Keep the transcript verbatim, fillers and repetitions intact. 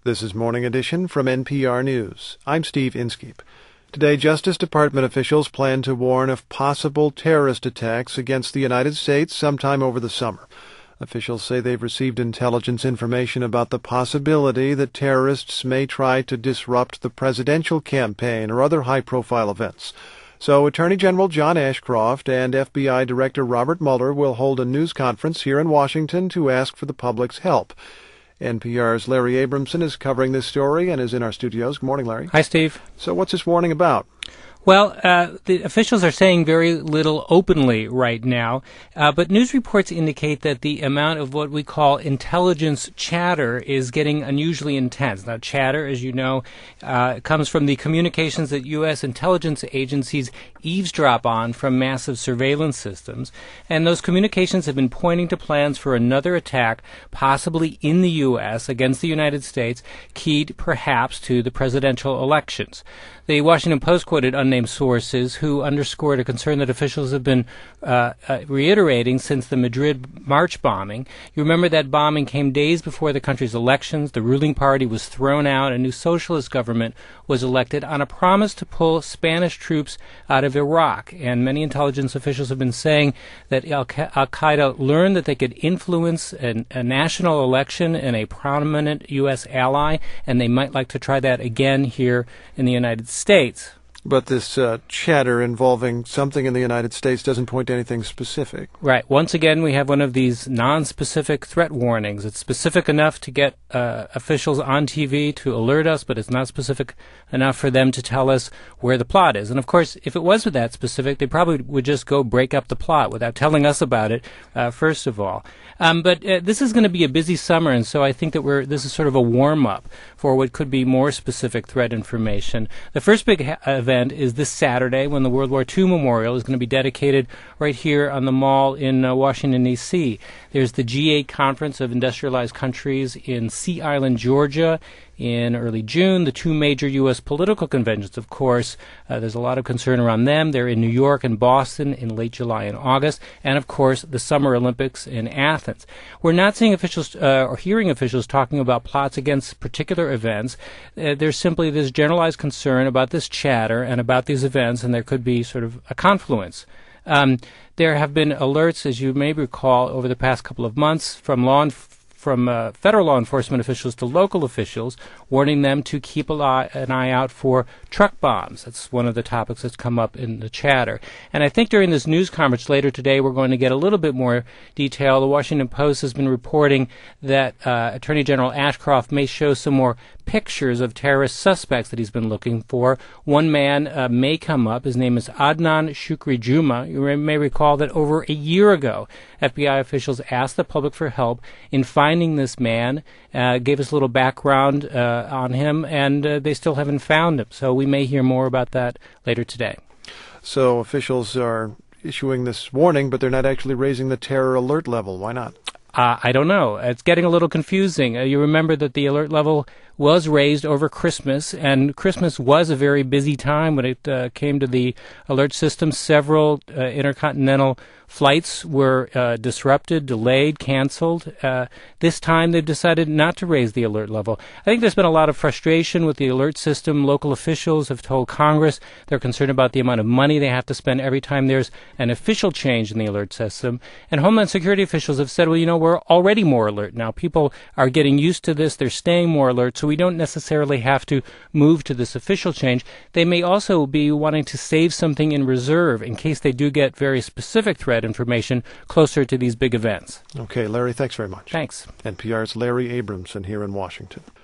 This is Morning Edition from N P R News. I'm Steve Inskeep. Today, Justice Department officials plan to warn of possible terrorist attacks against the United States sometime over the summer. Officials say they've received intelligence information about the possibility that terrorists may try to disrupt the presidential campaign or other high-profile events. So Attorney General John Ashcroft and F B I Director Robert Mueller will hold a news conference here in Washington to ask for the public's help. N P R's Larry Abramson is covering this story and is in our studios. Good morning, Larry. Hi, Steve. So what's this warning about? Well, uh, the officials are saying very little openly right now, uh, but news reports indicate that the amount of what we call intelligence chatter is getting unusually intense. Now, chatter, as you know, uh, comes from the communications that U S intelligence agencies eavesdrop on from massive surveillance systems, and those communications have been pointing to plans for another attack, possibly in the U S against the United States, keyed perhaps to the presidential elections. The Washington Post quoted unnamed sources who underscored a concern that officials have been uh, uh, reiterating since the Madrid March bombing. You remember that bombing came days before the country's elections. The ruling party was thrown out. A new socialist government was elected on a promise to pull Spanish troops out of Iraq. And many intelligence officials have been saying that Al- Al-Qaeda learned that they could influence an, a national election in a prominent U S ally, and they might like to try that again here in the United States. States. But this uh, chatter involving something in the United States doesn't point to anything specific. Right. Once again, we have one of these non-specific threat warnings. It's specific enough to get uh, officials on T V to alert us, but it's not specific enough for them to tell us where the plot is. And of course, if it was that specific, they probably would just go break up the plot without telling us about it, uh, first of all. Um, but uh, this is going to be a busy summer, and so I think that we're this is sort of a warm-up for what could be more specific threat information. The first big ha- event is this Saturday when the World War Two Memorial is going to be dedicated right here on the Mall in uh, Washington, D C There's the G eight Conference of Industrialized Countries in Sea Island, Georgia, in early June. The two major U S political conventions, of course, uh, there's a lot of concern around them. They're in New York and Boston in late July and August, and of course the Summer Olympics in Athens. We're not seeing officials uh, or hearing officials talking about plots against particular events. Uh, there's simply this generalized concern about this chatter and about these events, and there could be sort of a confluence. Um, there have been alerts, as you may recall, over the past couple of months from law enforcement from uh, federal law enforcement officials to local officials, warning them to keep a lie, an eye out for truck bombs. That's one of the topics that's come up in the chatter. And I think during this news conference later today, we're going to get a little bit more detail. The Washington Post has been reporting that uh, Attorney General Ashcroft may show some more pictures of terrorist suspects that he's been looking for. One man uh, may come up. His name is Adnan Shukri Juma. You may recall that over a year ago, F B I officials asked the public for help in finding this man, uh, gave us a little background uh, on him, and uh, they still haven't found him. So we may hear more about that later today. So officials are issuing this warning, but they're not actually raising the terror alert level. Why not? Uh, I don't know. It's getting a little confusing. Uh, you remember that the alert level was raised over Christmas, and Christmas was a very busy time when it uh, came to the alert system. Several uh, intercontinental flights were uh, disrupted, delayed, canceled. Uh, this time they've decided not to raise the alert level. I think there's been a lot of frustration with the alert system. Local officials have told Congress they're concerned about the amount of money they have to spend every time there's an official change in the alert system. And Homeland Security officials have said, well, you know, we're already more alert now. People are getting used to this. They're staying more alert, so we don't necessarily have to move to this official change. They may also be wanting to save something in reserve in case they do get very specific threat information closer to these big events. Okay, Larry, thanks very much. Thanks. N P R's Larry Abramson here in Washington.